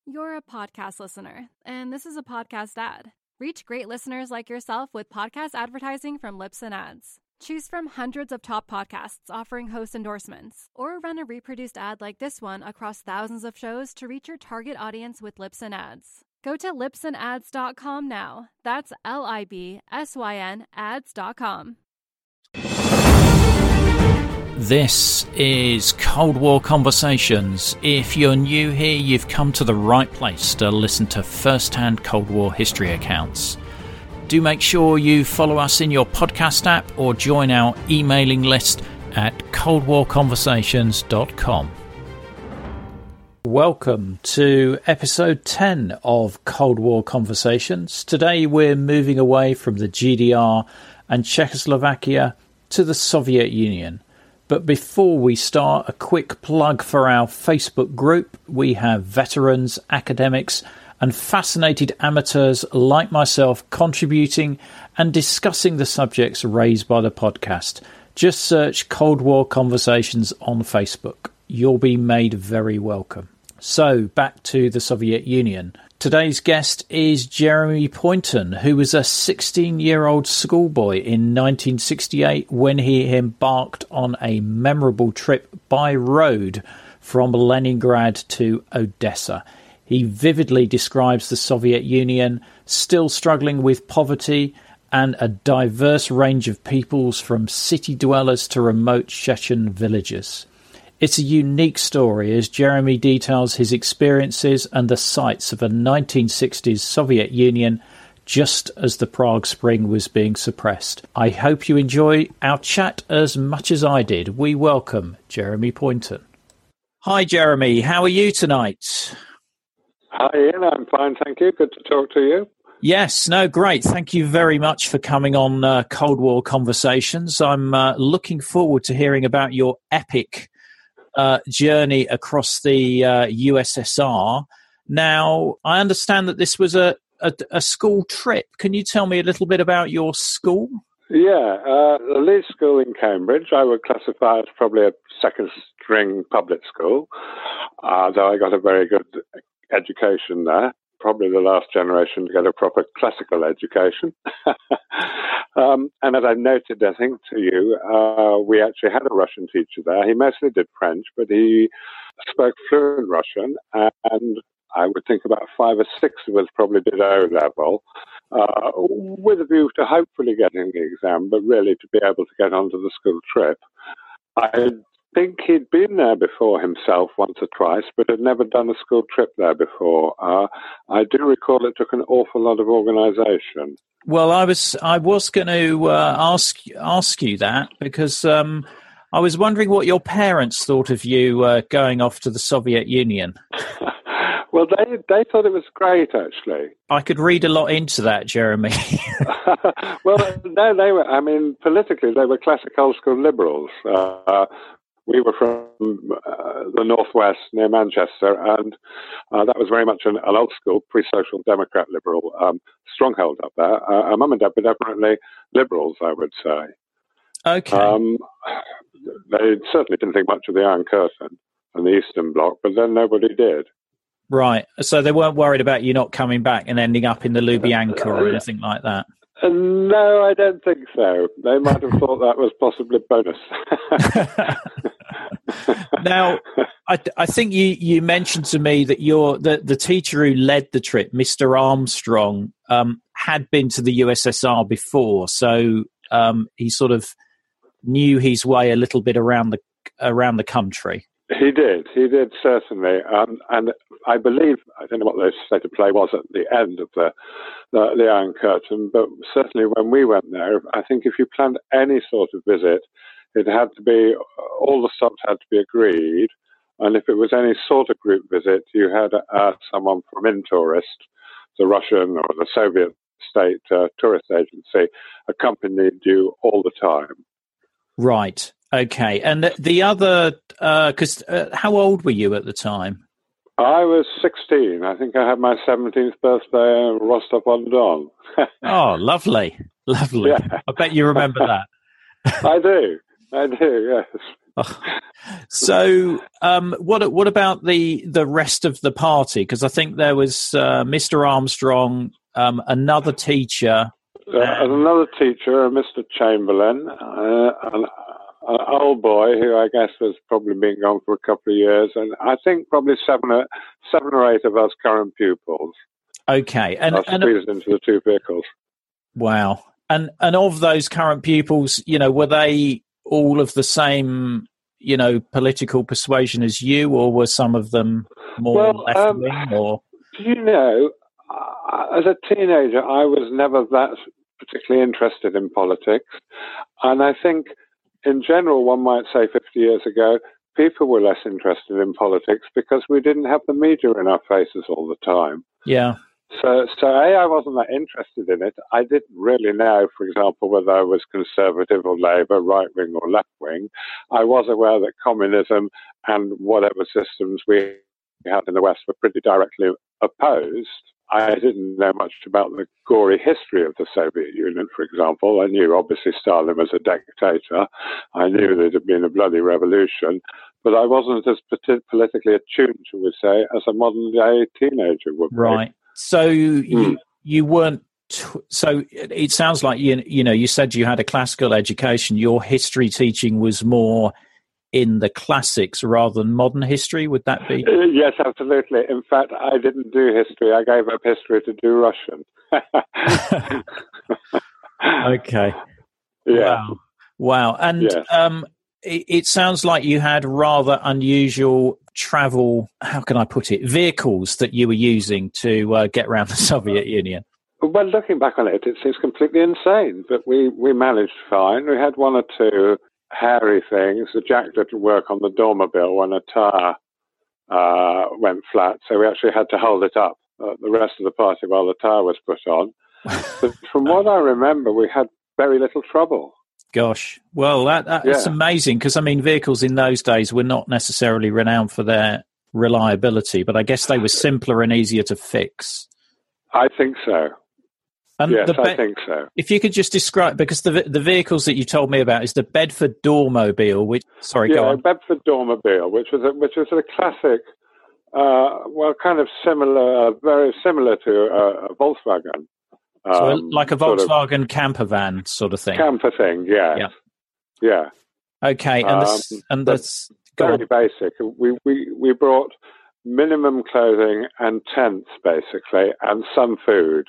You're a podcast listener, and this is a podcast ad. Reach great listeners like yourself with podcast advertising from Libsyn Ads. Choose from hundreds of top podcasts offering host endorsements, or run a reproduced ad like this one across thousands of shows to reach your target audience with Libsyn Ads. Go to libsynads.com now. That's LIBSYN ads.com. This is Cold War Conversations. If you're new here, you've come to the right place to listen to first-hand Cold War history accounts. Do make sure you follow us in your podcast app or join our emailing list at coldwarconversations.com. Welcome to episode 10 of Cold War Conversations. Today we're moving away from the GDR and Czechoslovakia to the Soviet Union. But before we start, a quick plug for our Facebook group. We have veterans, academics, and fascinated amateurs like myself contributing and discussing the subjects raised by the podcast. Just search Cold War Conversations on Facebook. You'll be made very welcome. So, back to the Soviet Union. Today's guest is Jeremy Poynton, who was a 16-year-old schoolboy in 1968 when he embarked on a memorable trip by road from Leningrad to Odessa. He vividly describes the Soviet Union still struggling with poverty and a diverse range of peoples from city dwellers to remote Chechen villages. It's a unique story as Jeremy details his experiences and the sights of a 1960s Soviet Union just as the Prague Spring was being suppressed. I hope you enjoy our chat as much as I did. We welcome Jeremy Poynton. Hi, Jeremy. How are you tonight? Hi, Ian. I'm fine, thank you. Good to talk to you. Yes, no, great. Thank you very much for coming on Cold War Conversations. I'm looking forward to hearing about your epic journey across the USSR. Now, I understand that this was a school trip. Can you tell me a little bit about your school? Yeah, the Leeds School in Cambridge, I would classify as probably a second-string public school, though I got a very good education there. Probably the last generation to get a proper classical education. And as I noted, I think, to you, we actually had a Russian teacher there. He mostly did French, but he spoke fluent Russian, and I would think about 5 or 6 of us probably did O-level, with a view to hopefully getting the exam, but really to be able to get onto the school trip. I think he'd been there before himself once or twice, but had never done a school trip there before. I do recall it took an awful lot of organisation. Well, I was going to ask you that because I was wondering what your parents thought of you going off to the Soviet Union. Well, they thought it was great, actually. I could read a lot into that, Jeremy. Well, no, they were. I mean, politically, they were classic old school liberals. We were from the northwest near Manchester, and that was very much an old school pre-social democrat liberal stronghold up there. Mum and Dad were definitely liberals, I would say. Okay. They certainly didn't think much of the Iron Curtain and the Eastern Bloc, but then nobody did. Right. So they weren't worried about you not coming back and ending up in the Lubyanka or anything like that? No, I don't think so. They might have thought that was possibly a bonus. Now, I think you mentioned to me that the teacher who led the trip, Mr. Armstrong, had been to the USSR before, so he sort of knew his way a little bit around the country. He did certainly, and I believe, I don't know what the state of play was at the end of the Iron Curtain, but certainly when we went there, I think if you planned any sort of visit, it had to be, all the stops had to be agreed, and if it was any sort of group visit, you had someone from Intourist, the Russian or the Soviet state tourist agency, accompanied you all the time. Right. Okay. And the other, because how old were you at the time? I was 16. I think I had my 17th birthday in Rostov-on-Don. Oh, lovely. Lovely. Yeah. I bet you remember that. I do, yes. So, what about the rest of the party? Because I think there was Mr. Armstrong, another teacher, another teacher, Mr. Chamberlain, an old boy who I guess has probably been gone for a couple of years, and I think probably seven or eight of us current pupils. Okay, and squeezed into the two vehicles. Wow, and of those current pupils, were they all of the same, political persuasion as you, or were some of them more left wing? Or as a teenager, I was never that particularly interested in politics, and I think, in general, one might say 50 years ago, people were less interested in politics because we didn't have the media in our faces all the time. Yeah. So I wasn't that interested in it. I didn't really know, for example, whether I was conservative or Labour, right wing or left wing. I was aware that communism and whatever systems we had in the West were pretty directly opposed. I didn't know much about the gory history of the Soviet Union, for example. I knew, obviously, Stalin was a dictator. I knew there had been a bloody revolution. But I wasn't as politically attuned, shall we say, as a modern-day teenager would be. Right. So you weren't... So it sounds like, you said you had a classical education. Your history teaching was more in the classics rather than modern history. Would that be? Yes, absolutely. In fact, I didn't do history. I gave up history to do Russian. Okay. Yeah. Wow. And yes. It sounds like you had rather unusual travel, how can I put it, vehicles that you were using to get around the Soviet Union. Well, looking back on it, it seems completely insane, but we managed fine. We had one or two hairy things. The jack didn't work on the Dormobile when a tire went flat, so we actually had to hold it up the rest of the party while the tire was put on. But from what I remember, we had very little trouble. Gosh, well, that's amazing, because, vehicles in those days were not necessarily renowned for their reliability, but I guess they were simpler and easier to fix. I think so. And yes, I think so. If you could just describe, because the vehicles that you told me about is the Bedford Dormobile, which, go on. Bedford Dormobile, which was a classic, kind of similar, very similar to a Volkswagen. So like a Volkswagen camper van sort of thing. Camper thing, yeah. Yeah. Okay, and that's very basic. We brought minimum clothing and tents, basically, and some food.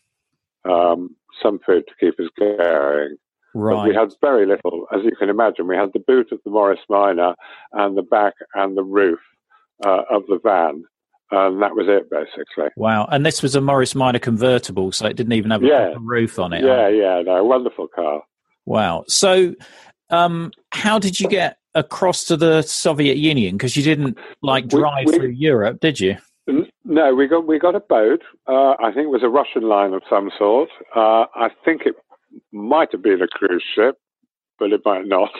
Some food to keep us going. Right. But we had very little, as you can imagine. We had the boot of the Morris Minor and the back and the roof of the van. And that was it, basically. Wow. And this was a Morris Minor convertible, so it didn't even have a roof on it. No, wonderful car. Wow. So how did you get across to the Soviet Union? Because you didn't, drive through Europe, did you? No, we got a boat. I think it was a Russian line of some sort. I think it might have been a cruise ship, but it might not.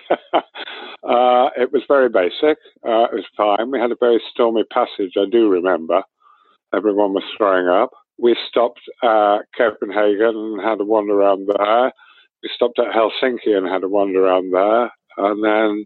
It was very basic. It was fine. We had a very stormy passage, I do remember. Everyone was throwing up. We stopped at Copenhagen and had a wander around there. We stopped at Helsinki and had a wander around there. And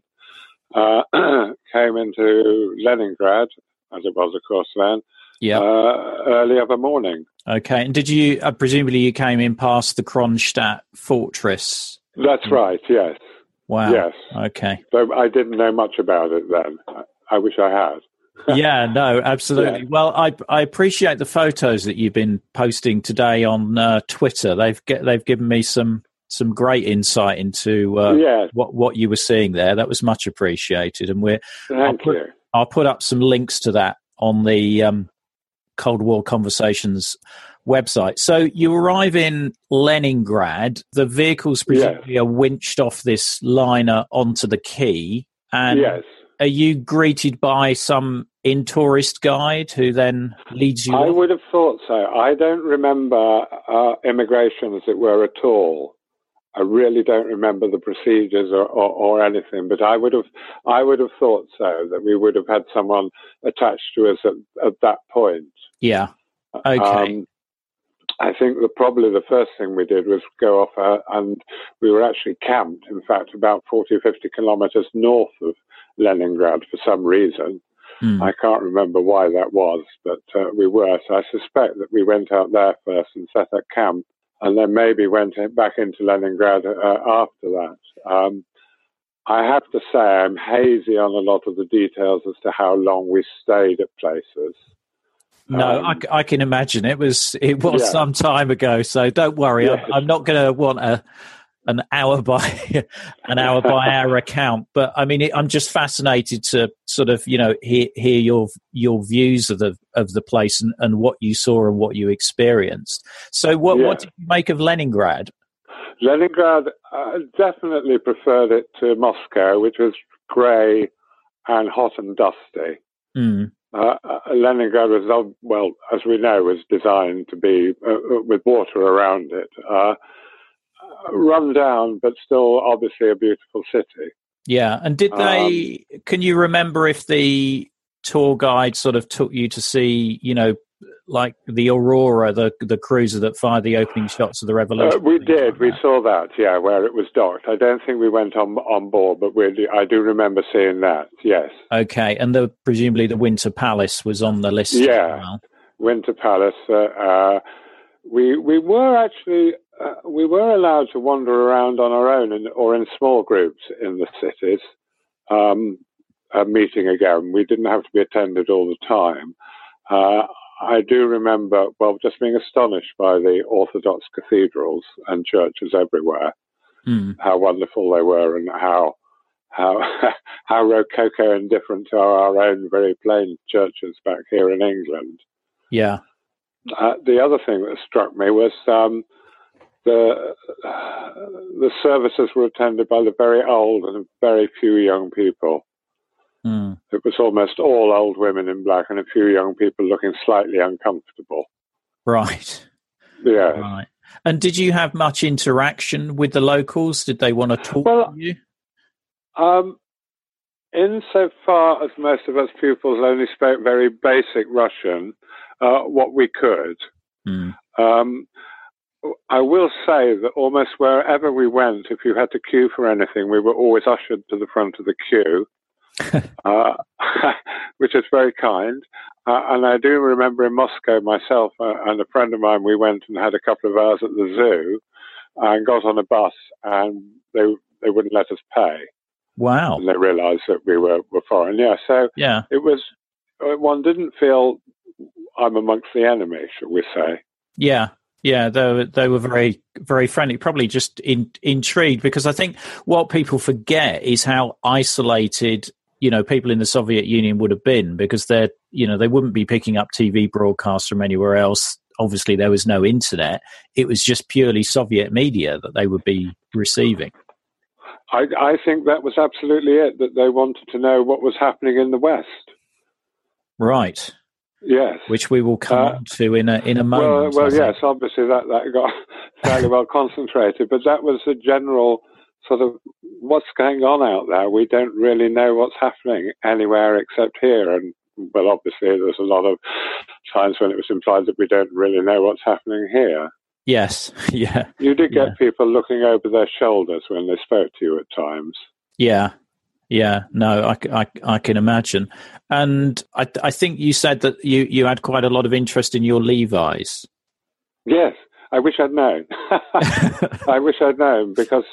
then came into Leningrad, as it was, of course, then. Yeah. Early of a morning. Okay. And did you, presumably you came in past the Kronstadt fortress? That's right, yes. Wow. Yes. Okay. So I didn't know much about it then. I wish I had. Yeah, no, absolutely. Yeah. Well, I appreciate the photos that you've been posting today on Twitter. They've given me some great insight into what you were seeing there. That was much appreciated. And I'll put up some links to that on the Cold War Conversations website. So you arrive in Leningrad. The vehicles presumably are winched off this liner onto the quay. And are you greeted by some in-tourist guide who then leads you I would have thought so. I don't remember immigration, as it were, at all. I really don't remember the procedures or anything, but I would have thought so, that we would have had someone attached to us at that point. Yeah. Okay. I think probably the first thing we did was go off and we were actually camped, in fact, about 40 or 50 kilometers north of Leningrad for some reason. I can't remember why that was, but we were. So I suspect that we went out there first and set up camp, and then maybe went back into Leningrad after that. I have to say I'm hazy on a lot of the details as to how long we stayed at places. No, I can imagine it was some time ago. So don't worry, Yes. I'm not going to want an hour by hour account. But I mean, I'm just fascinated to sort of hear your views of the place and what you saw and what you experienced. So what did you make of Leningrad? Leningrad, definitely preferred it to Moscow, which was grey and hot and dusty. Leningrad was, well, as we know, was designed to be with water around it. Run down, but still obviously a beautiful city. Yeah, and did they? Can you remember if the tour guide sort of took you to see, like the Aurora, the cruiser that fired the opening shots of the Revolution? We did. We saw that. Yeah, where it was docked. I don't think we went on board, but I do remember seeing that. Yes. Okay, and presumably the Winter Palace was on the list. Yeah, as well. Winter Palace. We were actually. We were allowed to wander around on our own or in small groups in the cities, meeting again. We didn't have to be attended all the time. I do remember, just being astonished by the Orthodox cathedrals and churches everywhere, how wonderful they were and how rococo and different to our own very plain churches back here in England. Yeah. The other thing that struck me was the services were attended by the very old and very few young people. It was almost all old women in black and a few young people looking slightly uncomfortable. Right. Yeah. Right. And did you have much interaction with the locals? Did they want to talk to you? Insofar as most of us pupils only spoke very basic Russian, what we could. I will say that almost wherever we went, if you had to queue for anything, we were always ushered to the front of the queue, which is very kind. And I do remember in Moscow myself and a friend of mine, we went and had a couple of hours at the zoo and got on a bus, and they wouldn't let us pay. Wow. And they realized that we were foreign. Yeah, so it was, one didn't feel I'm amongst the enemy, shall we say. Yeah. Yeah, they were very, very friendly, probably just intrigued, because I think what people forget is how isolated, people in the Soviet Union would have been, because they wouldn't be picking up TV broadcasts from anywhere else. Obviously, there was no internet. It was just purely Soviet media that they would be receiving. I think that was absolutely it, that they wanted to know what was happening in the West. Right. Yes. Which we will come on to in a moment. Well, yes, obviously that got fairly well concentrated, but that was a general sort of what's going on out there. We don't really know what's happening anywhere except here. And, well, obviously there's a lot of times when it was implied that we don't really know what's happening here. Yes, yeah. You did get people looking over their shoulders when they spoke to you at times. Yeah. Yeah, no, I can imagine. And I think you said that you had quite a lot of interest in your Levi's. Yes, I wish I'd known. I wish I'd known, because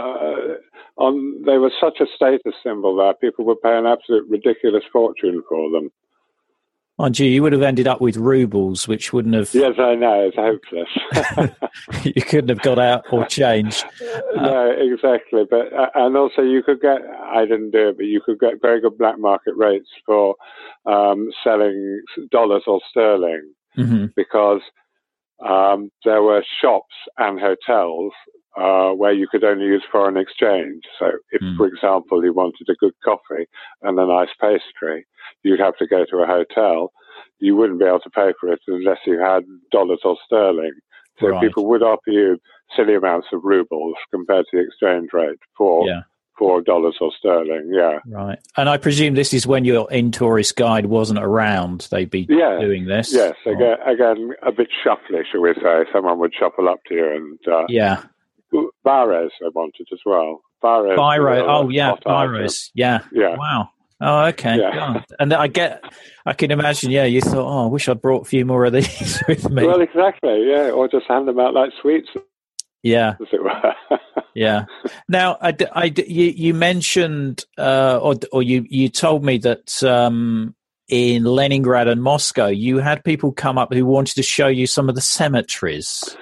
they were such a status symbol there. People would pay an absolute ridiculous fortune for them. Mind you, you would have ended up with rubles, which wouldn't have... Yes, I know, it's hopeless. You couldn't have got out or changed. No, exactly. But and also you could get, I didn't do it, but you could get very good black market rates for selling dollars or sterling, because there were shops and hotels where you could only use foreign exchange. So if, for example, you wanted a good coffee and a nice pastry, you'd have to go to a hotel. You wouldn't be able to pay for it unless you had dollars or sterling. So people would offer you silly amounts of rubles compared to the exchange rate for dollars or sterling. Yeah. Right. And I presume this is when your in-tourist guide wasn't around. They'd be doing this. Yes. Again, a bit shuffly, shall we say. Someone would shuffle up to you and... Bares I wanted as well. Bares. Oh, yeah, Bares. Yeah. Yeah. Wow. Oh, okay. Yeah. God. And I can imagine, you thought, I wish I'd brought a few more of these with me. Well, exactly, yeah, or just hand them out like sweets, Yeah. as it were. Yeah. Now, you mentioned, or you told me that in Leningrad and Moscow, you had people come up who wanted to show you some of the cemeteries.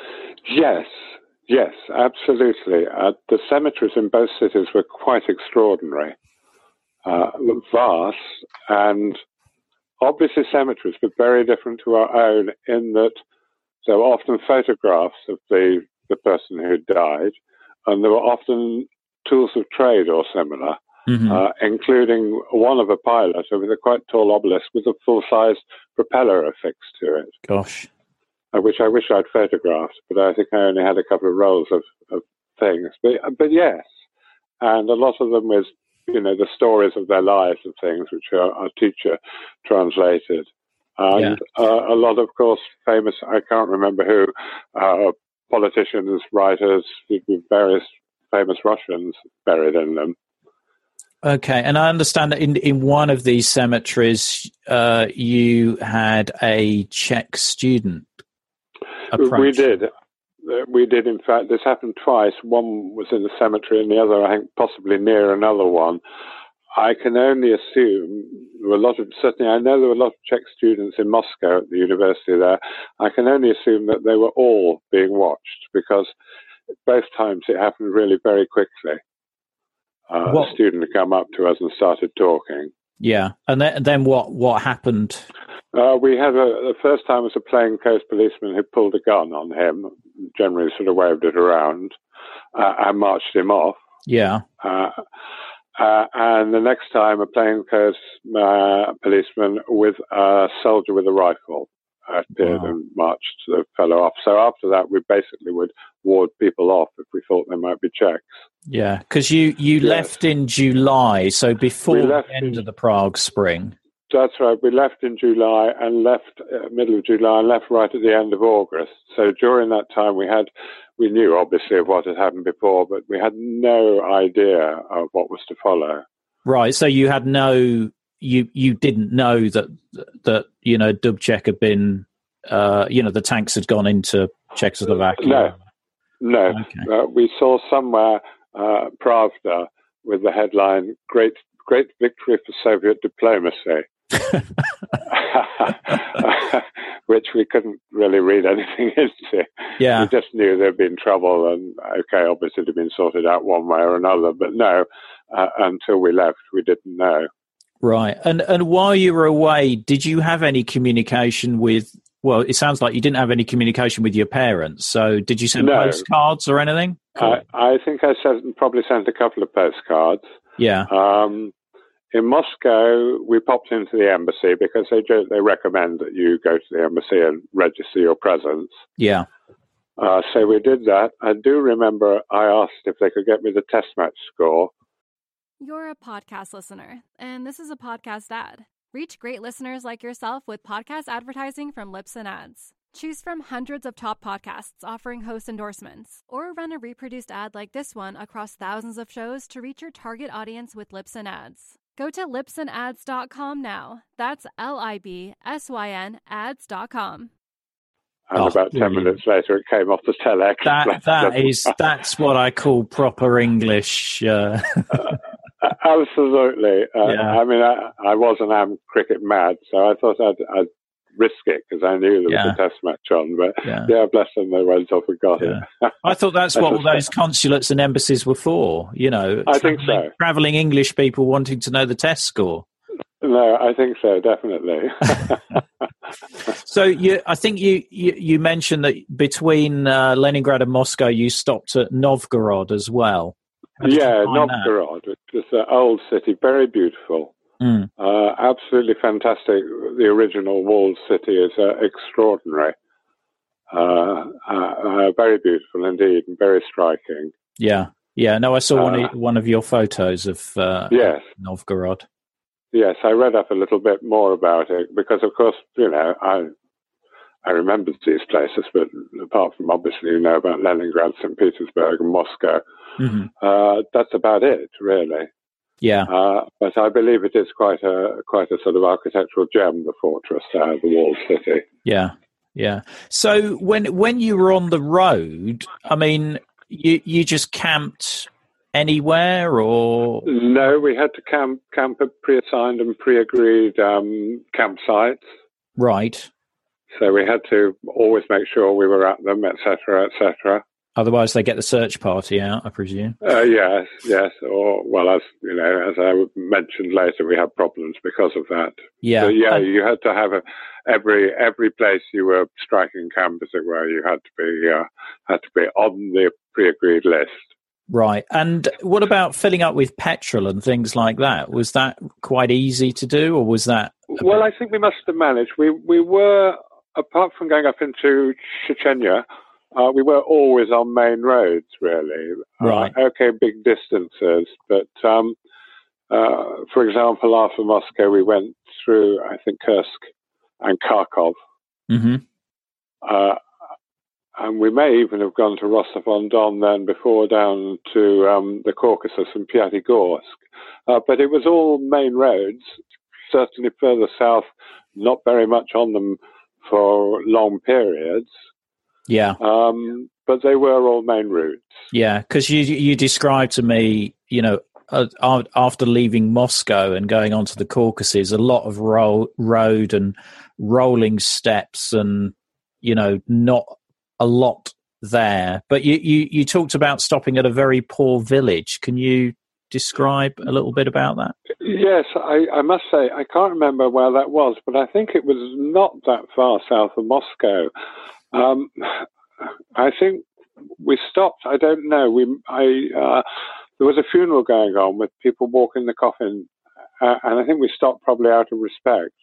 Yes, absolutely. The cemeteries in both cities were quite extraordinary, vast, and obviously cemeteries, but very different to our own in that there were often photographs of the person who died, and there were often tools of trade or similar, including one of a pilot with a quite tall obelisk with a full-size propeller affixed to it. Gosh. Which I wish I'd photographed, but I think I only had a couple of rolls of things. But yes, and a lot of them was, the stories of their lives and things, which our teacher translated. And a lot, of course, famous, I can't remember who, politicians, writers, with various famous Russians buried in them. Okay, and I understand that in one of these cemeteries, you had a Czech student approach. We did. In fact, this happened twice. One was in the cemetery, and the other, I think, possibly near another one. I can only assume there were certainly I know there were a lot of Czech students in Moscow at the university there. I can only assume that they were all being watched, because both times it happened really very quickly. A student had come up to us and started talking. Yeah, and then what happened? We had the first time was a plainclothes policeman who pulled a gun on him, generally sort of waved it around, and marched him off. Yeah. And the next time, a plainclothes policeman with a soldier with a rifle appeared and marched the fellow off. So after that, we basically would ward people off if we thought they might be Czechs. Yeah, because you left in July, so before the end of the Prague Spring. That's right. We left in July and left middle of July and left right at the end of August. So during that time, we knew obviously of what had happened before, but we had no idea of what was to follow. Right. So you had you didn't know that Dubček had been, the tanks had gone into Czechoslovakia. No. Okay. We saw somewhere Pravda with the headline "Great Victory for Soviet Diplomacy." Which we couldn't really read anything into. Yeah. We just knew there'd been trouble, and obviously it had been sorted out one way or another, but no, until we left, we didn't know. Right. And while you were away, did you have any communication with, well, it sounds like you didn't have any communication with your parents, so did you send postcards or anything? I think I probably sent a couple of postcards. Yeah. In Moscow, we popped into the embassy because they recommend that you go to the embassy and register your presence. Yeah. So we did that. I do remember I asked if they could get me the test match score. You're a podcast listener, and this is a podcast ad. Reach great listeners like yourself with podcast advertising from Libsyn Ads. Choose from hundreds of top podcasts offering host endorsements, or run a reproduced ad like this one across thousands of shows to reach your target audience with Libsyn Ads. Go to libsynads.com now. That's LIBSYN ads.com. And about 10 minutes later, it came off the telex. That's what I call proper English. Absolutely. I mean, I was an cricket mad, so I thought I'd risk it because I knew there was a test match on. But bless them, they went off and got it. I thought that's what all those consulates and embassies were for. I think so. Traveling English people wanting to know the test score. No, I think so, definitely. So I think you mentioned that between Leningrad and Moscow, you stopped at Novgorod as well. Novgorod, which is an old city, very beautiful. Absolutely fantastic. The original walled city is extraordinary. Very beautiful indeed, and very striking. Yeah. No, I saw one of your photos of Novgorod. Yes, I read up a little bit more about it because, of course, I remembered these places, but apart from obviously about Leningrad, St. Petersburg, and Moscow, that's about it, really. Yeah. But I believe it is quite a sort of architectural gem, the fortress, the walled city. Yeah. Yeah. So when you were on the road, I mean, you just camped anywhere, or? No, we had to camp at pre-assigned and pre-agreed campsites. Right. So we had to always make sure we were at them, etc., etc. Otherwise, they get the search party out, I presume. Yes. Or, well, as you know, as I mentioned later, we had problems because of that. Yeah. So, you had to have every place you were striking camp, as it were, you had to be on the pre-agreed list. Right. And what about filling up with petrol and things like that? Was that quite easy to do, or was that? Well, I think we must have managed. We were, apart from going up into Chechnya, we were always on main roads, really. Right. Okay, big distances. But, for example, after Moscow, we went through, I think, Kursk and Kharkov. Mm-hmm. And we may even have gone to Rostov-on-Don then before, down to the Caucasus and Pyatigorsk. But it was all main roads, certainly further south, not very much on them for long periods. Yeah. But they were all main routes. Yeah, because you described to me, after leaving Moscow and going on to the Caucasus, a lot of road and rolling steps and, not a lot there. But you talked about stopping at a very poor village. Can you describe a little bit about that? Yes, I must say, I can't remember where that was, but I think it was not that far south of Moscow. I think we stopped. I don't know. There was a funeral going on with people walking the coffin, and I think we stopped probably out of respect.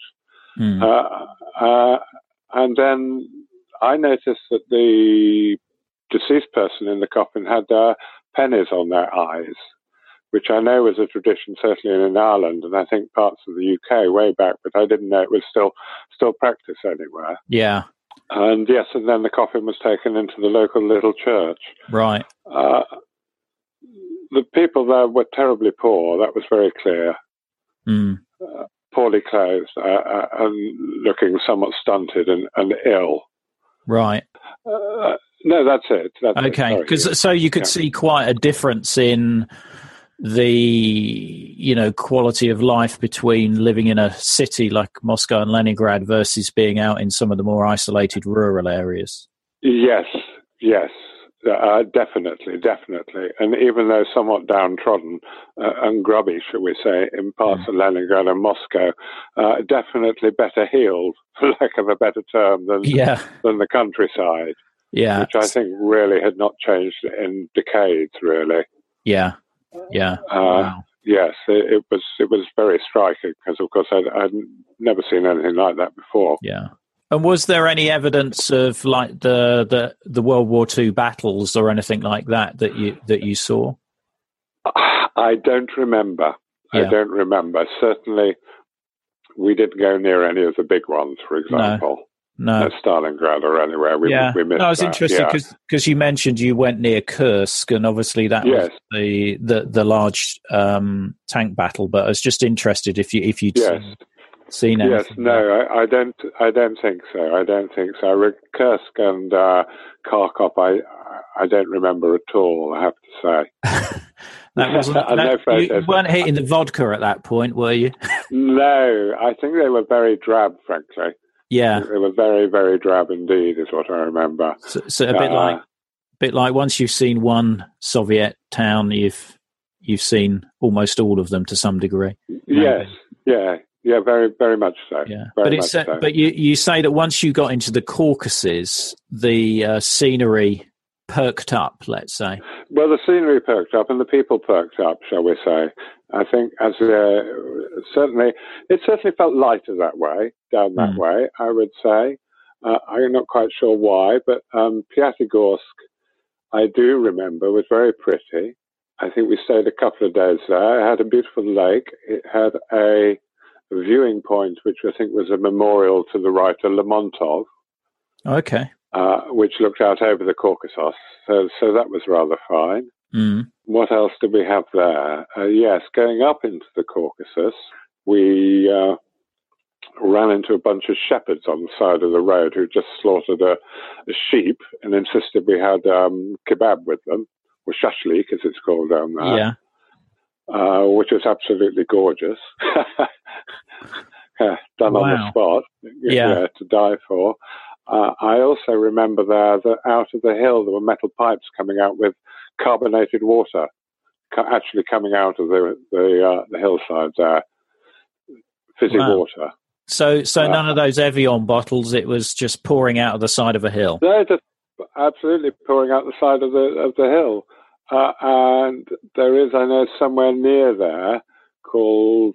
And then I noticed that the deceased person in the coffin had pennies on their eyes, which I know was a tradition certainly in Ireland, and I think parts of the UK way back, but I didn't know it was still practiced anywhere. Yeah. And yes, and then the coffin was taken into the local little church. Right. The people there were terribly poor, that was very clear. Poorly clothed and looking somewhat stunted and ill. Right. No, that's it. Okay, so you could see quite a difference in the quality of life between living in a city like Moscow and Leningrad versus being out in some of the more isolated rural areas. Yes, definitely. And even though somewhat downtrodden and grubby, shall we say, in parts of Leningrad and Moscow, definitely better heeled, for lack of a better term, than the countryside. Yeah, which I think really had not changed in decades, really. Yeah. Wow. Yes, it was very striking because, of course, I'd never seen anything like that before. Yeah. And was there any evidence of like the World War II battles or anything like that you saw? I don't remember. Yeah. I don't remember. Certainly, we didn't go near any of the big ones, for example. No. Stalingrad or anywhere. We missed that. No, it's interesting because you mentioned you went near Kursk, and obviously that was the large tank battle. But I was just interested if you'd seen anything. Yes, no, I don't think so. I don't think so. Kursk and Kharkov, I don't remember at all, I have to say. That wasn't, you weren't hitting the vodka at that point, were you? No, I think they were very drab, frankly. Yeah, they were very, very drab indeed, is what I remember. So a bit like once you've seen one Soviet town, you've seen almost all of them to some degree. Yes, very, very much so. Yeah, but you say that once you got into the Caucasus, the scenery perked up, let's say. Well, the scenery perked up and the people perked up, shall we say. I think it certainly felt lighter that way, down that way, I would say. I'm not quite sure why, but Pyatigorsk, I do remember, was very pretty. I think we stayed a couple of days there. It had a beautiful lake. It had a viewing point, which I think was a memorial to the writer Lermontov. Okay. Which looked out over the Caucasus. So that was rather fine. What else did we have there? Yes, going up into the Caucasus, we ran into a bunch of shepherds on the side of the road who just slaughtered a sheep and insisted we had kebab with them, or shashlik as it's called down there. Yeah. Which was absolutely gorgeous. Done on the spot, to die for. I also remember there that out of the hill there were metal pipes coming out with carbonated water, actually coming out of the hillsides there, fizzy water. So none of those Evian bottles. It was just pouring out of the side of a hill. They're just absolutely pouring out the side of the hill. And there is, I know, somewhere near there called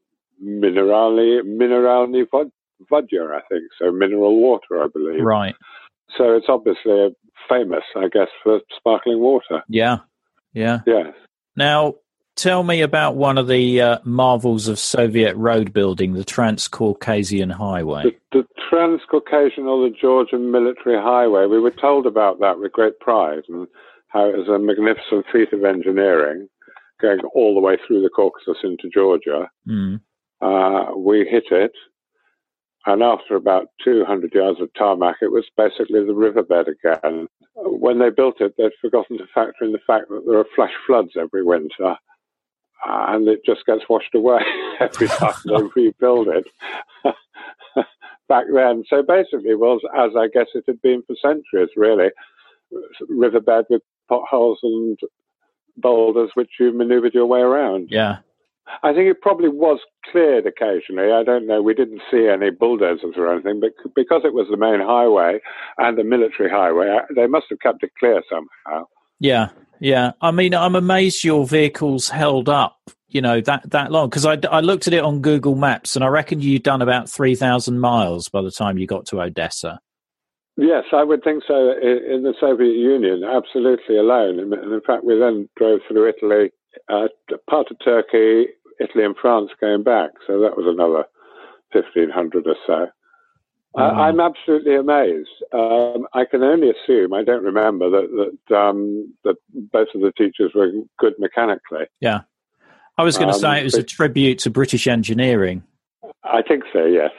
Mineralny Vodya, I think. So mineral water, I believe. Right. So it's obviously famous, I guess, for sparkling water. Yeah. Yes. Now, tell me about one of the marvels of Soviet road building, the Trans-Caucasian Highway. The Trans-Caucasian or the Georgian Military Highway. We were told about that with great pride, and how it was a magnificent feat of engineering going all the way through the Caucasus into Georgia. We hit it, and after about 200 yards of tarmac, it was basically the riverbed again. When they built it, they'd forgotten to factor in the fact that there are flash floods every winter, and it just gets washed away every time they rebuild it. Back then. So basically it was, as I guess it had been for centuries, really, riverbed with potholes and boulders which you manoeuvred your way around. Yeah. I think it probably was cleared occasionally. I don't know. We didn't see any bulldozers or anything, but because it was the main highway and the military highway, they must have kept it clear somehow. Yeah. I mean, I'm amazed your vehicles held up, that long, because I looked at it on Google Maps and I reckon you'd done about 3,000 miles by the time you got to Odessa. Yes, I would think so. In the Soviet Union, absolutely alone. And in fact, we then drove through Italy, part of Turkey, Italy and France going back. So that was another 1,500 or so. I'm absolutely amazed. I can only assume, I don't remember, that both of the teachers were good mechanically. Yeah. I was going to say it was a tribute to British engineering. I think so, yes.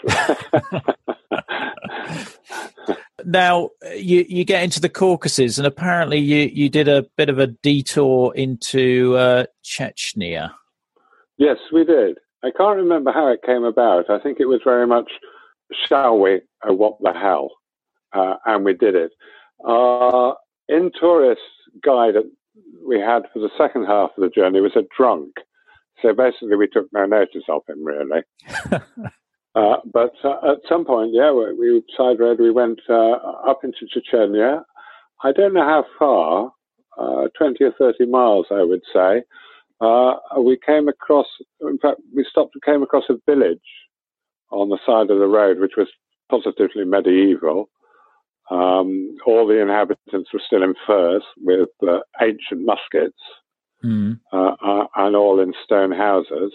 Now, you get into the Caucasus, and apparently you did a bit of a detour into Chechnya. Yes, we did. I can't remember how it came about. I think it was very much, shall we, or what the hell? And we did it. In tourist guide we had for the second half of the journey was a drunk. So basically we took no notice of him, really. But at some point, we side road, we went up into Chechnya. I don't know how far, 20 or 30 miles, I would say. We came across, in fact, we stopped and came across a village on the side of the road, which was positively medieval. All the inhabitants were still in furs with ancient muskets, and all in stone houses.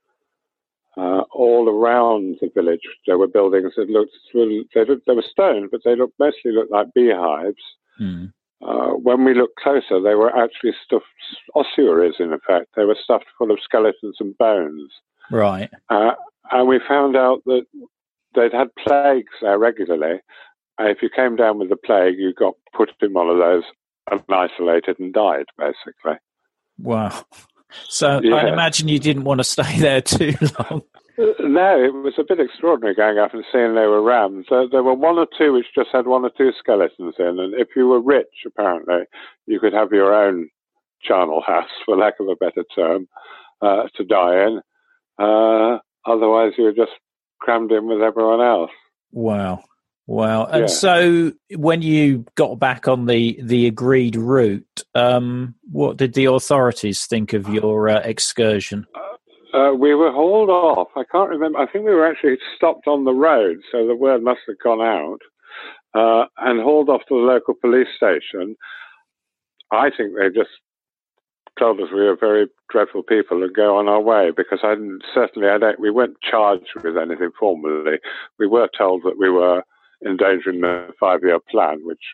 All around the village, there were buildings that they were stone, but they mostly looked like beehives. When we looked closer, they were actually stuffed ossuaries, in effect. They were stuffed full of skeletons and bones. Right. And we found out that they'd had plagues there regularly. If you came down with the plague, you got put in one of those and isolated and died, basically. Wow. So I imagine you didn't want to stay there too long. No, it was a bit extraordinary going up and seeing they were rammed. There were one or two which just had one or two skeletons in, and if you were rich, apparently, you could have your own charnel house, for lack of a better term, to die in. Otherwise, you were just crammed in with everyone else. Wow. And so when you got back on the agreed route, what did the authorities think of your excursion? We were hauled off. I can't remember. I think we were actually stopped on the road, so the word must have gone out, and hauled off to the local police station. I think they just told us we were very dreadful people and go on our way, because we weren't charged with anything formally. We were told that we were endangering the 5-year plan, which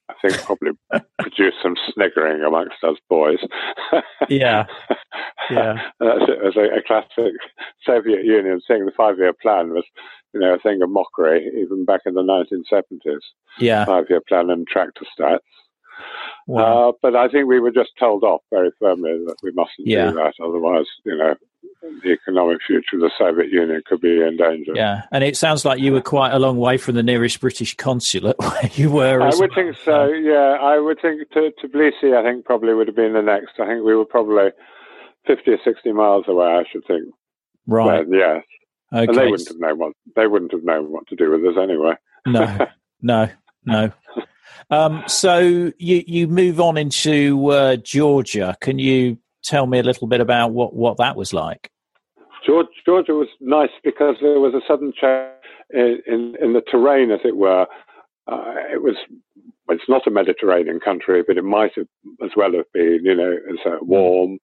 I think probably produced some sniggering amongst us boys. Yeah. As a classic Soviet Union thing, the 5-year plan was, a thing of mockery, even back in the 1970s. Yeah. 5-year plan and tractor stats. Wow. But I think we were just told off very firmly that we mustn't do that. Otherwise, the economic future of the Soviet Union could be in danger. Yeah, and it sounds like you were quite a long way from the nearest British consulate where you were. I would think so, yeah. I would think to Tbilisi, I think probably would have been the next. I think we were probably 50 or 60 miles away, I should think. Right. Then, yes. Okay. And they wouldn't have known what to do with us anyway. No. So you move on into Georgia. Can you tell me a little bit about what that was like? Georgia was nice because there was a sudden change in the terrain, as it were. It's not a Mediterranean country, but it might have as well have been. It's warm,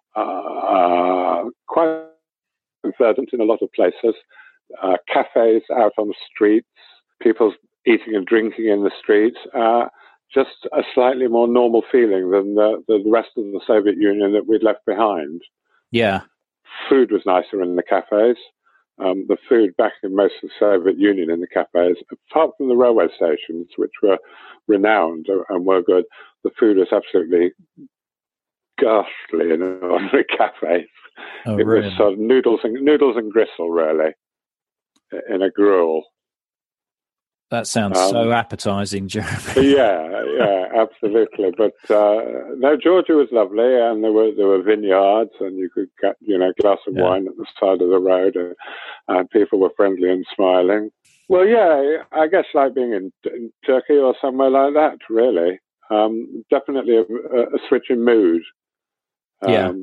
quite verdant in a lot of places. Cafes out on the streets, people eating and drinking in the streets. Just a slightly more normal feeling than the rest of the Soviet Union that we'd left behind. Yeah. Food was nicer in the cafes. The food back in most of the Soviet Union in the cafes, apart from the railway stations, which were renowned and were good, the food was absolutely ghastly in ordinary cafes. Oh, it really? was sort of noodles and gristle, really, in a gruel. That sounds so appetizing, Jeremy. Yeah, absolutely. But no, Georgia was lovely, and there were vineyards, and you could get a glass of wine at the side of the road, and people were friendly and smiling. Well, yeah, I guess like being in Turkey or somewhere like that. Really, definitely a switch in mood. Yeah.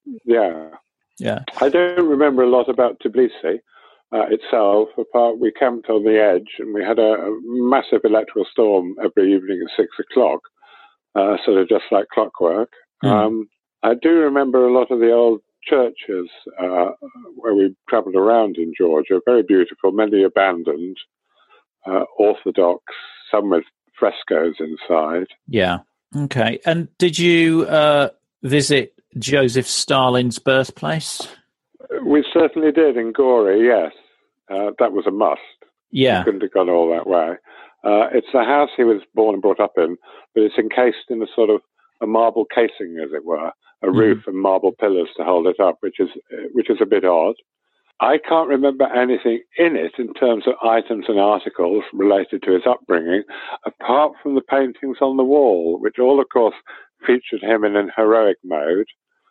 I don't remember a lot about Tbilisi itself. Apart, we camped on the edge, and we had a massive electrical storm every evening at 6 o'clock, sort of just like clockwork. I do remember a lot of the old churches where we travelled around in Georgia. Very beautiful, many abandoned, Orthodox, some with frescoes inside. Yeah. Okay. And did you visit Joseph Stalin's birthplace? We certainly did in Gori, yes. That was a must. Yeah. We couldn't have gone all that way. It's the house he was born and brought up in, but it's encased in a sort of a marble casing, as it were, a roof and marble pillars to hold it up, which is a bit odd. I can't remember anything in it in terms of items and articles related to his upbringing, apart from the paintings on the wall, which all, of course, featured him in an heroic mode,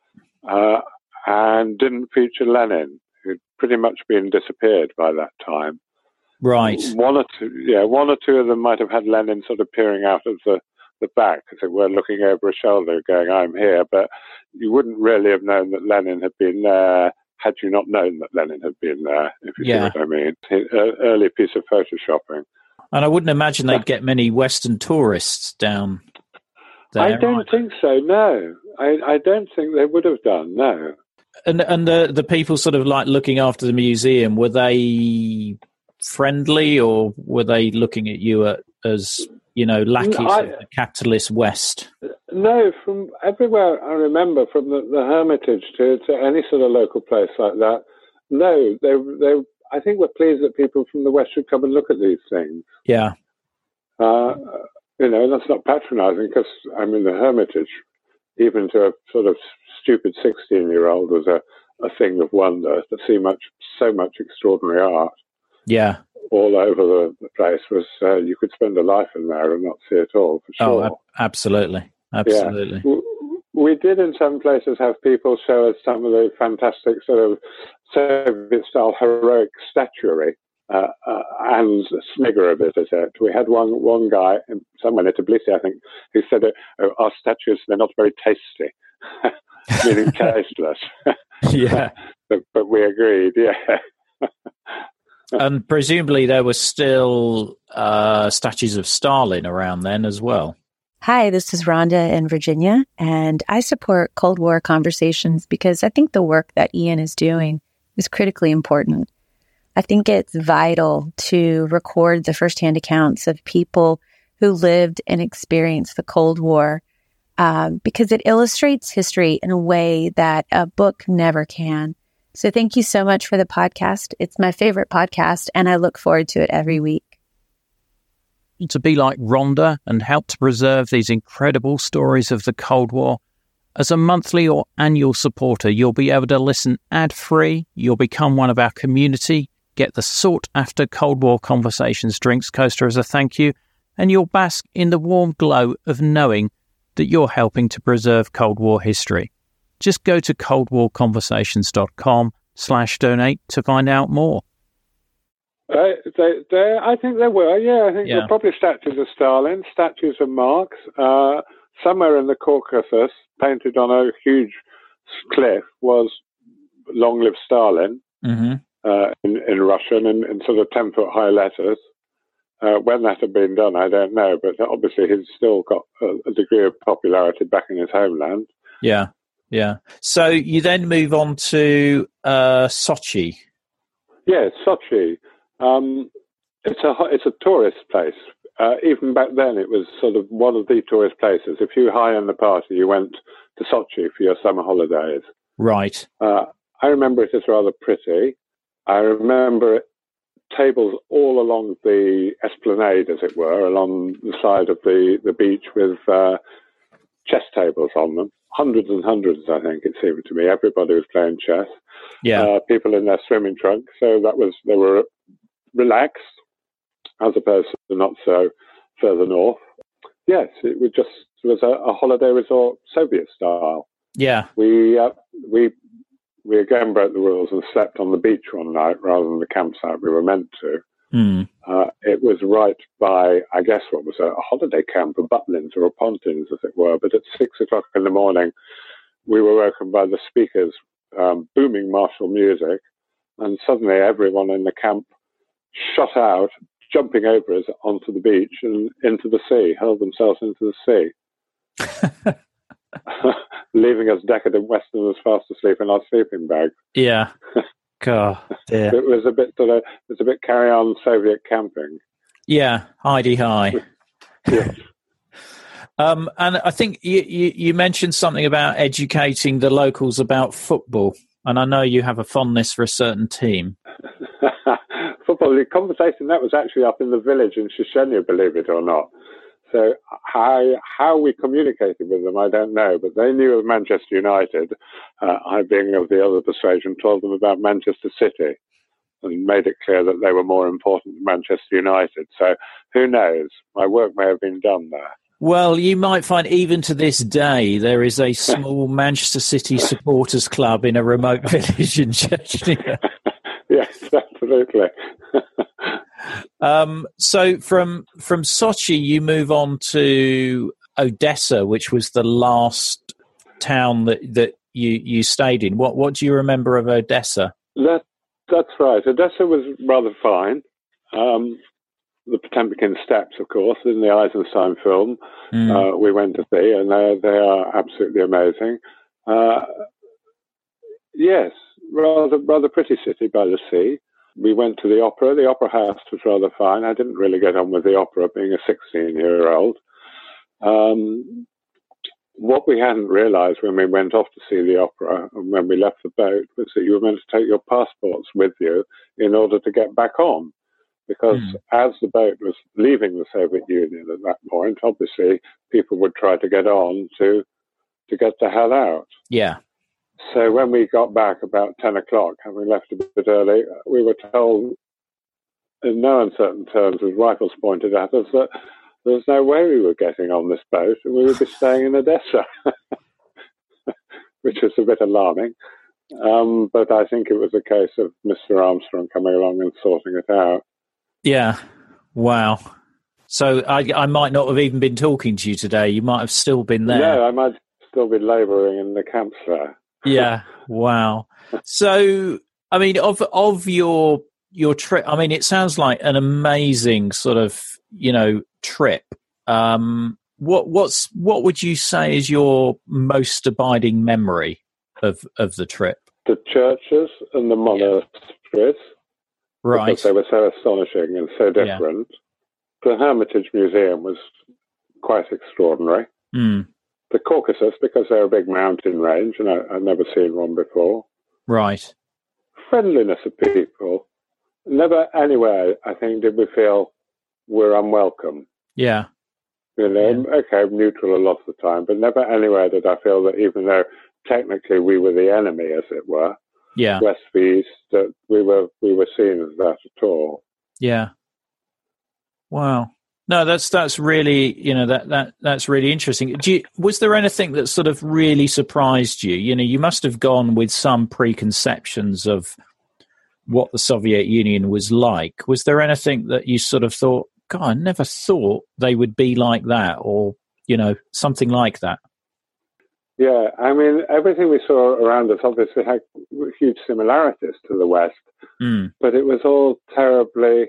and didn't feature Lenin, who'd pretty much been disappeared by that time. Right. One or two of them might have had Lenin sort of peering out of the back, as it were, looking over a shoulder, going, "I'm here," but you wouldn't really have known that Lenin had been there had you not known that Lenin had been there, if you see what I mean. Early piece of photoshopping. And I wouldn't imagine they'd get many Western tourists down there. I don't think so, no. I don't think they would have done, no. And the people sort of like looking after the museum, were they friendly, or were they looking at you as lackeys of the capitalist West? No, from everywhere I remember, from the Hermitage to any sort of local place like that. No, they I think were pleased that people from the West should come and look at these things. Yeah. That's not patronising, because I'm in the Hermitage. Even to a sort of stupid 16-year-old was a thing of wonder to see so much extraordinary art. Yeah. All over the place was you could spend a life in there and not see it all, for sure. Oh, absolutely. Yeah. We did in some places have people show us some of the fantastic sort of Soviet-style heroic statuary and snigger a bit at it. We had one guy, somewhere near Tbilisi, I think, who said, "Our statues, they're not very tasty," meaning tasteless. Yeah. But we agreed, yeah. And presumably there were still statues of Stalin around then as well. Hi, this is Rhonda in Virginia, and I support Cold War conversations because I think the work that Ian is doing is critically important. I think it's vital to record the firsthand accounts of people who lived and experienced the Cold War, because it illustrates history in a way that a book never can. So thank you so much for the podcast. It's my favorite podcast, and I look forward to it every week. To be like Rhonda and help to preserve these incredible stories of the Cold War, as a monthly or annual supporter, you'll be able to listen ad-free, you'll become one of our community, get the sought-after Cold War Conversations drinks coaster as a thank you, and you'll bask in the warm glow of knowing that you're helping to preserve Cold War history. Just go to coldwarconversations.com/donate to find out more. I think there were, yeah. I think there were probably statues of Stalin, statues of Marx. Somewhere in the Caucasus, painted on a huge cliff, was "Long live Stalin" in Russian in sort of 10-foot high letters. When that had been done, I don't know, but obviously he's still got a degree of popularity back in his homeland. Yeah, yeah. So you then move on to Sochi. Yes, Sochi. It's a tourist place. Even back then, it was sort of one of the tourist places. If you were high on the party, you went to Sochi for your summer holidays. Right. I remember it as rather pretty. I remember tables all along the esplanade, as it were, along the side of the beach with chess tables on them. Hundreds and hundreds, I think, it seemed to me. Everybody was playing chess. Yeah. People in their swimming trunks. So they were relaxed, as opposed to not so further north. Yes, it was a holiday resort, Soviet style. Yeah. We again broke the rules and slept on the beach one night rather than the campsite we were meant to. It was right by, I guess, what was a holiday camp, a Butlins or a Pontins, as it were. But at 6 o'clock in the morning, we were woken by the speakers booming martial music, and suddenly everyone in the camp shot out, jumping over us onto the beach and into the sea, hurled themselves into the sea, leaving us decadent Westerners fast asleep in our sleeping bags. Yeah. God, dear. It was a bit carry on Soviet camping. Yeah, Heidi High. Yes. And I think you mentioned something about educating the locals about football, and I know you have a fondness for a certain team. Football, the conversation that was actually up in the village in Chechnya, believe it or not. So how we communicated with them, I don't know, but they knew of Manchester United. I, being of the other persuasion, told them about Manchester City and made it clear that they were more important than Manchester United. So who knows? My work may have been done there. Well, you might find even to this day there is a small Manchester City supporters club in a remote village in Chechnya. Yes, absolutely. So from Sochi, you move on to Odessa, which was the last town that you stayed in. What do you remember of Odessa? That's right. Odessa was rather fine. The Potemkin Steps, of course, in the Eisenstein film, we went to see, and they are absolutely amazing. Yes, rather pretty city by the sea. We went to the opera. The opera house was rather fine. I didn't really get on with the opera, being a 16-year-old. What we hadn't realized when we went off to see the opera and when we left the boat was that you were meant to take your passports with you in order to get back on. Because as the boat was leaving the Soviet Union at that point, obviously people would try to get on to get the hell out. Yeah. So when we got back about 10 o'clock, having left a bit early, we were told in no uncertain terms with rifles pointed at us that there was no way we were getting on this boat and we would be staying in Odessa, which was a bit alarming. But I think it was a case of Mr. Armstrong coming along and sorting it out. Yeah. Wow. So I might not have even been talking to you today. You might have still been there. No, I might still be labouring in the camps there. Yeah. Wow. So, I mean, of your trip, I mean, it sounds like an amazing sort of, trip. What would you say is your most abiding memory of the trip? The churches and the monasteries. Right. Because they were so astonishing and so different. the Hermitage Museum was quite extraordinary. Mm. The Caucasus, because they're a big mountain range, and I've never seen one before. Right. Friendliness of people. Never anywhere, I think, did we feel we're unwelcome. Yeah. You know, okay, neutral a lot of the time, but never anywhere did I feel that even though technically we were the enemy, as it were, west v east, that we were seen as that at all. Yeah. Wow. No, that's really, you know, that's really interesting. Was there anything that sort of really surprised you? You know, you must have gone with some preconceptions of what the Soviet Union was like. Was there anything that you sort of thought, God, I never thought they would be like that, or, you know, something like that? Yeah, I mean, everything we saw around us obviously had huge similarities to the West, but it was all terribly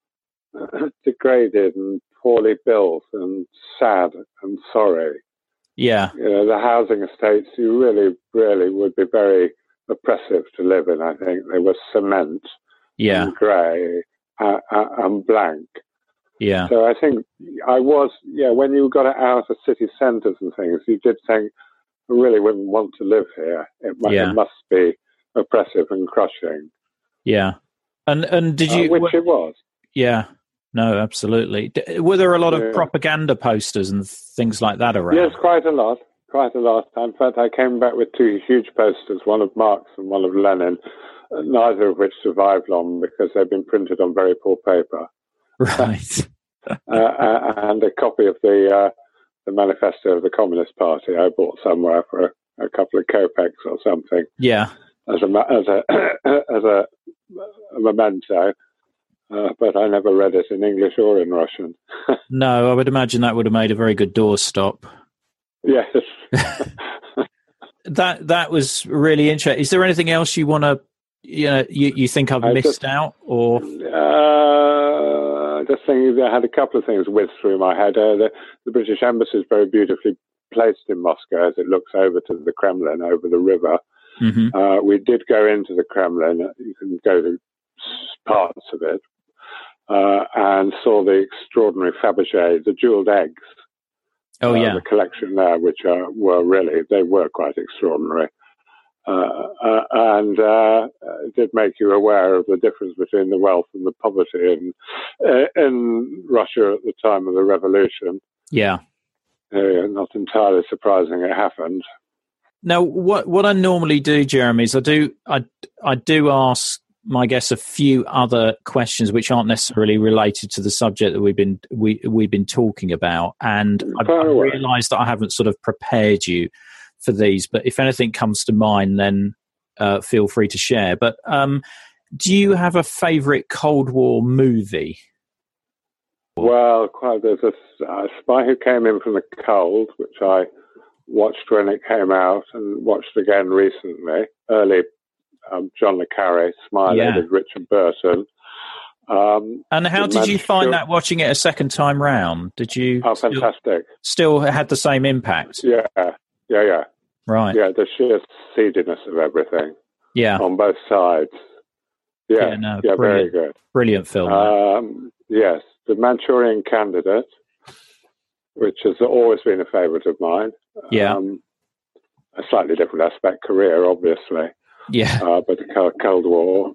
degraded and poorly built and sad and sorry. Yeah. You know, the housing estates, you really, really would be very oppressive to live in, I think. They were cement and grey and blank. Yeah. So I think when you got out of city centres and things, you did think, I really wouldn't want to live here. It must be oppressive and crushing. Yeah. And did you... which it was. Yeah. No, absolutely. Were there a lot of propaganda posters and things like that around? Yes, quite a lot. In fact, I came back with two huge posters, one of Marx and one of Lenin, neither of which survived long because they'd been printed on very poor paper. Right. And a copy of the manifesto of the Communist Party I bought somewhere for a couple of kopecks or something. Yeah. As a memento. But I never read it in English or in Russian. No, I would imagine that would have made a very good doorstop. Yes. That was really interesting. Is there anything else you want to, you think I've missed out? Or just thinking, I had a couple of things whiz through my head. The British Embassy is very beautifully placed in Moscow as it looks over to the Kremlin, over the river. Mm-hmm. We did go into the Kremlin. You can go to parts of it. And saw the extraordinary Fabergé, the jeweled eggs. Oh, yeah. The collection there, which were quite extraordinary. And it did make you aware of the difference between the wealth and the poverty in Russia at the time of the revolution. Yeah. Not entirely surprising it happened. Now, what I normally do, Jeremy, is I do ask my guests a few other questions which aren't necessarily related to the subject that we've been talking about, and I've realised that I haven't sort of prepared you for these. But if anything comes to mind, then feel free to share. But do you have a favourite Cold War movie? Well, there's a Spy Who Came In From the Cold, which I watched when it came out and watched again recently. Early. John le Carré, Smiley with Richard Burton. And how did you find that watching it a second time round? Did you? Oh, fantastic! Still had the same impact. Yeah. Right. Yeah, the sheer seediness of everything. Yeah. On both sides. Yeah. Very good. Brilliant film. Yes, The Manchurian Candidate, which has always been a favourite of mine. Yeah. A slightly different aspect, career, obviously. Yeah. But the Cold War.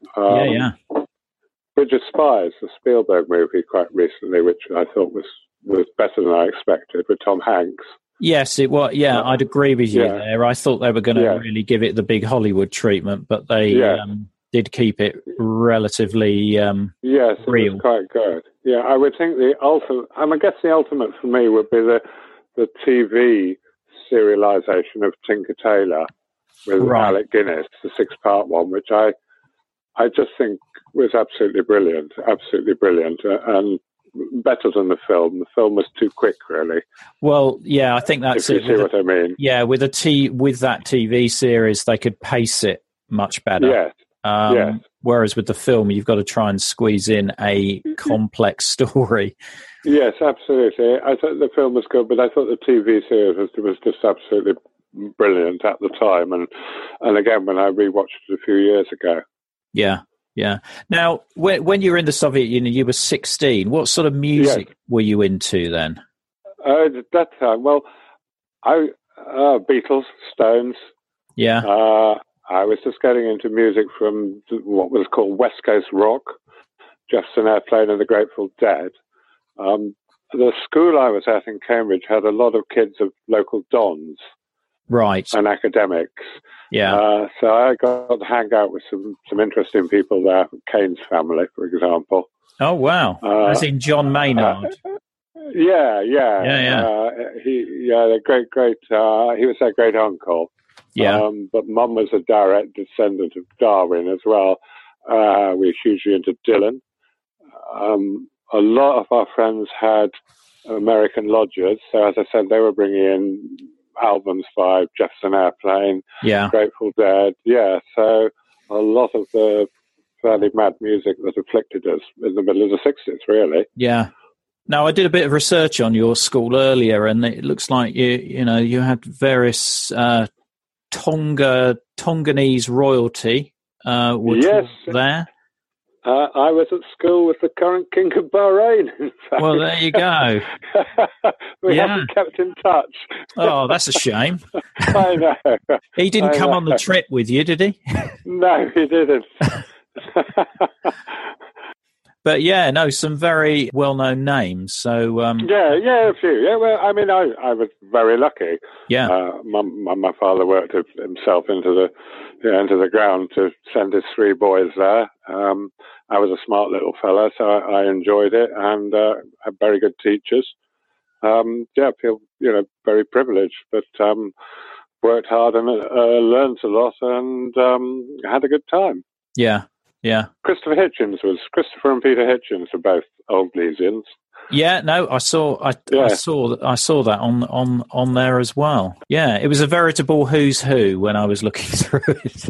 Bridge of Spies, the Spielberg movie quite recently, which I thought was better than I expected, with Tom Hanks. Yes, it was. Yeah, I'd agree with you there. I thought they were going to really give it the big Hollywood treatment, but they did keep it relatively yes, it real. Was quite good. Yeah, I would think the ultimate. I guess the ultimate for me would be the TV serialization of Tinker Tailor with Alec Guinness, the 6-part one, which I just think was absolutely brilliant, and better than the film. The film was too quick, really. Well, yeah, I think that's if you see what I mean. Yeah, with that TV series, they could pace it much better. Yes. Whereas with the film, you've got to try and squeeze in a complex story. Yes, absolutely. I thought the film was good, but I thought the TV series was just absolutely brilliant at the time, and again when I rewatched it a few years ago. Yeah. Yeah. Now, when you were in the Soviet Union, you were 16. What sort of music were you into then? At that time, well, Beatles, Stones. Yeah. I was just getting into music from what was called West Coast rock, Jefferson Airplane and the Grateful Dead. The school I was at in Cambridge had a lot of kids of local dons. Right. And academics. Yeah. So I got to hang out with some interesting people there. Kane's family, for example. Oh, wow. As in John Maynard. Yeah. They're great. He was their great uncle. Yeah. But Mum was a direct descendant of Darwin as well. We were hugely into Dylan. A lot of our friends had American lodgers. So as I said, they were bringing in albums by Jefferson Airplane, Grateful Dead. Yeah, so a lot of the fairly mad music that afflicted us in the middle of the 60s, really. Yeah. Now, I did a bit of research on your school earlier, and it looks like you had various Tonganese royalty there. I was at school with the current King of Bahrain, in fact. Well, there you go. We haven't kept in touch. Oh, that's a shame. I know. He didn't come on the trip with you, did he? No, he didn't. But some very well-known names. So a few. Yeah, well, I mean, I was very lucky. Yeah, my father worked himself into the ground to send his 3 boys there. I was a smart little fella, so I enjoyed it and had very good teachers. I feel very privileged, but worked hard and learned a lot and had a good time. Yeah. Yeah, Christopher and Peter Hitchens are both old Leysians. Yeah, no, I saw that on there as well. Yeah, it was a veritable who's who when I was looking through it.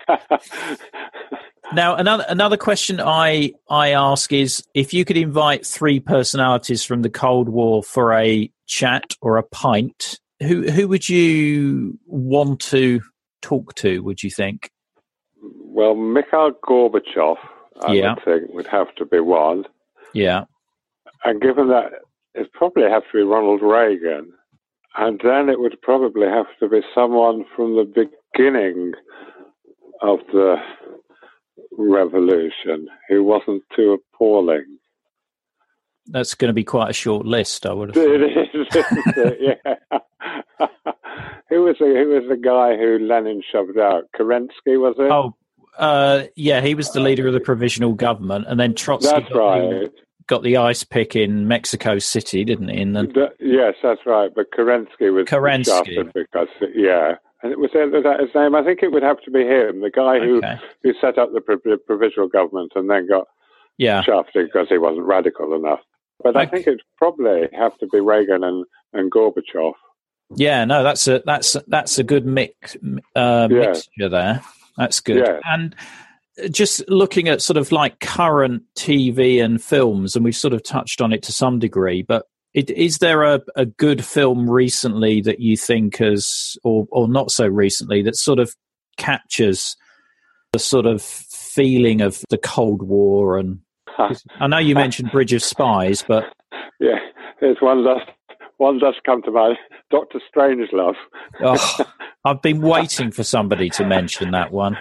Now, another question I ask is, if you could invite 3 personalities from the Cold War for a chat or a pint, who would you want to talk to? Would you think? Well, Mikhail Gorbachev, I would think, would have to be one. Yeah. And given that, it'd probably have to be Ronald Reagan. And then it would probably have to be someone from the beginning of the revolution who wasn't too appalling. That's going to be quite a short list, I would have thought. It is, isn't it? Yeah. Who was the guy who Lenin shoved out? Kerensky, was it? Oh, he was the leader of the provisional government, and then Trotsky got the ice pick in Mexico City, didn't he? Yes, that's right. But Kerensky was shafted because, and was that his name? I think it would have to be him, the guy who set up the provisional government and then got shafted because he wasn't radical enough. But I think it'd probably have to be Reagan and Gorbachev. Yeah, no, that's a good mixture there. That's good. Yeah. And just looking at sort of like current TV and films, and we've sort of touched on it to some degree, but is there a good film recently that you think has, or not so recently, that sort of captures the sort of feeling of the Cold War? And I know you mentioned Bridge of Spies, but yeah, there's one does come to mind, Dr. Strangelove. Oh, I've been waiting for somebody to mention that one.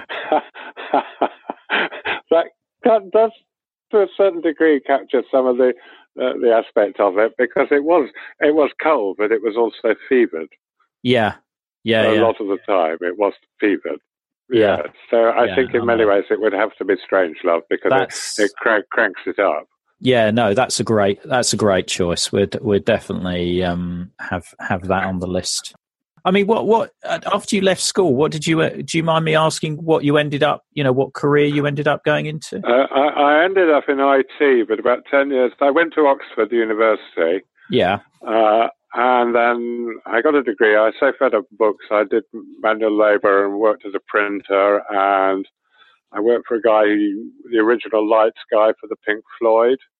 That does, to a certain degree, capture some of the aspect of it, because it was cold, but it was also fevered. Yeah. A lot of the time, it was fevered. Yeah. So I think in many ways it would have to be Strangelove, because it cranks it up. Yeah, no, that's a great choice. We'd definitely have that on the list. I mean, what after you left school, what did you do you mind me asking what you ended up, what career you ended up going into? I ended up in IT, but about 10 years. I went to Oxford University. Yeah. And then I got a degree. I was so fed up with books. I did manual labor and worked as a printer, and I worked for a guy, the original lights guy for the Pink Floyd.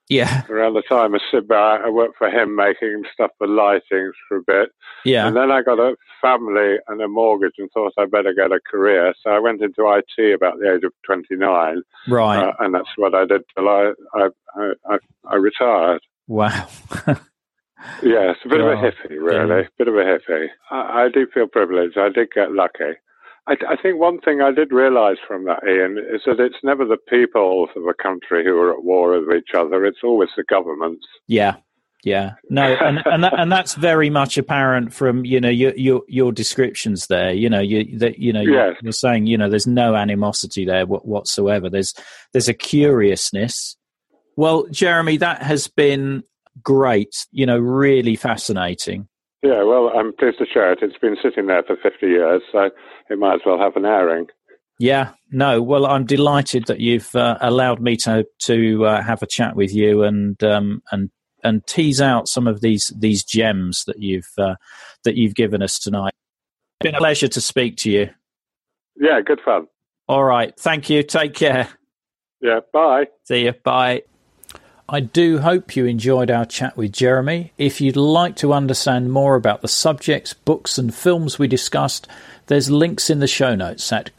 Yeah. Around the time of Sid Barrett, I worked for him making stuff for lightings for a bit. Yeah. And then I got a family and a mortgage and thought I'd better get a career. So I went into IT about the age of 29. Right. And that's what I did till I retired. Wow. Yeah, it's a bit of a hippie, really. Yeah. Bit of a hippie. I do feel privileged. I did get lucky. I think one thing I did realise from that, Ian, is that it's never the people of a country who are at war with each other. It's always the governments. Yeah, yeah. No, and that's very much apparent from your descriptions there. You're saying there's no animosity there whatsoever. There's a curiousness. Well, Jeremy, that has been great. Really fascinating. Yeah, well, I'm pleased to share it. It's been sitting there for 50 years, so it might as well have an airing. Yeah, no, well, I'm delighted that you've allowed me to have a chat with you and tease out some of these gems that you've given us tonight. It's been a pleasure to speak to you. Yeah, good fun. All right, thank you. Take care. Yeah, bye. See you. Bye. I do hope you enjoyed our chat with Jeremy. If you'd like to understand more about the subjects, books and films we discussed, there's links in the show notes at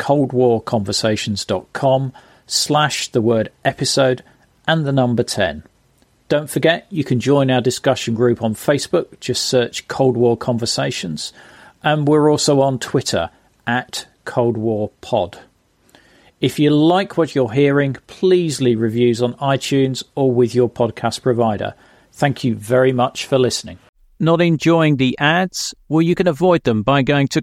coldwarconversations.com/episode and the number 10. Don't forget, you can join our discussion group on Facebook. Just search Cold War Conversations. And we're also on Twitter at Cold War Pod. If you like what you're hearing, please leave reviews on iTunes or with your podcast provider. Thank you very much for listening. Not enjoying the ads? Well, you can avoid them by going to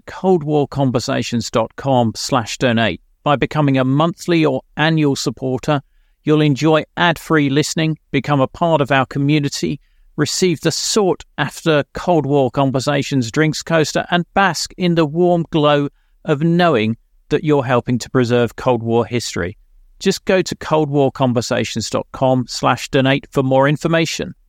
coldwarconversations.com/donate. By becoming a monthly or annual supporter, you'll enjoy ad-free listening, become a part of our community, receive the sought-after Cold War Conversations drinks coaster, and bask in the warm glow of knowing that you're helping to preserve Cold War history. Just go to coldwarconversations.com/donate for more information.